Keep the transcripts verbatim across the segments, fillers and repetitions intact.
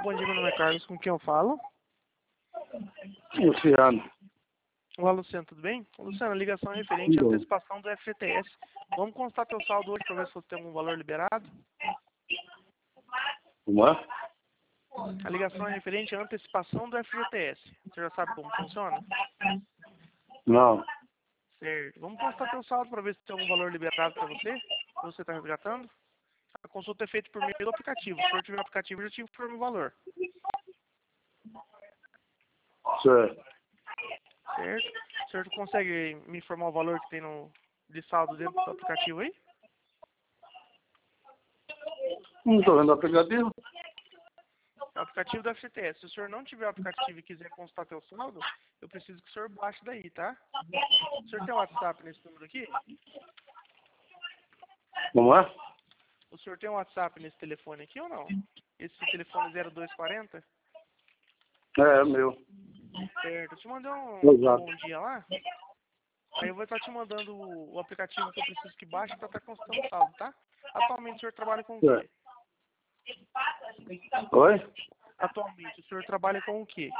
bom dia, meu nome é Carlos, com quem eu falo? Luciano. Olá, Luciano, tudo bem? Luciano, a ligação é referente à Tudo. antecipação do F G T S. Vamos constar teu saldo hoje para ver se você tem algum valor liberado? Como é? A ligação é referente à antecipação do F G T S. Você já sabe como funciona? Não. Certo. Vamos constar teu saldo para ver se tem algum valor liberado para você, que você está resgatando. A consulta é feita por meio do aplicativo. Se o senhor tiver o aplicativo, eu já te informo o valor. Certo. Certo? O senhor consegue me informar o valor que tem no, de saldo dentro do aplicativo aí? Não estou vendo o aplicativo. É o aplicativo do F G T S. Se o senhor não tiver o aplicativo e quiser consultar teu saldo, eu preciso que o senhor baixe daí, tá? O senhor tem um WhatsApp nesse número aqui? Como é? O senhor tem um WhatsApp nesse telefone aqui ou não? Esse telefone zero dois quarenta? É, é meu. Certo. Eu te mandei um, um Exato. bom dia lá. Aí eu vou estar te mandando o, o aplicativo que eu preciso que baixe para estar consultando o saldo, tá? Atualmente o senhor trabalha com o quê? Oi? Atualmente o senhor trabalha com o quê?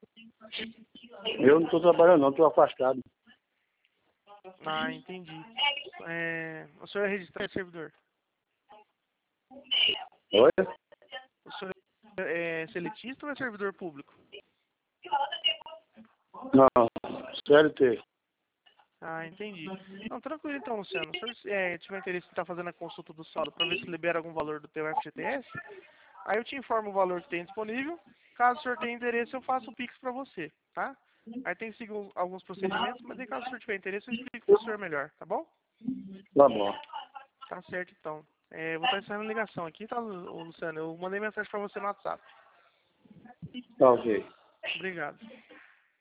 Eu não estou trabalhando não, estou afastado. Ah, entendi. É, o senhor é registrado em servidor? Oi? O senhor é seletista ou é servidor público? Não. C L T. Ah, entendi. Não, tranquilo então, Luciano. Se o senhor é, tiver interesse em estar fazendo a consulta do saldo para ver se libera algum valor do teu F G T S, aí eu te informo o valor que tem disponível. Caso o senhor tenha interesse, eu faço o Pix para você, tá? Aí tem que seguir uns- alguns procedimentos, mas aí caso o senhor tiver interesse, eu explico para o senhor melhor, tá bom? Tá bom. Tá certo então. É, vou estar encerrando a ligação aqui, tá, Lu- Luciano? Eu mandei mensagem para você no WhatsApp. Tá ok. Obrigado.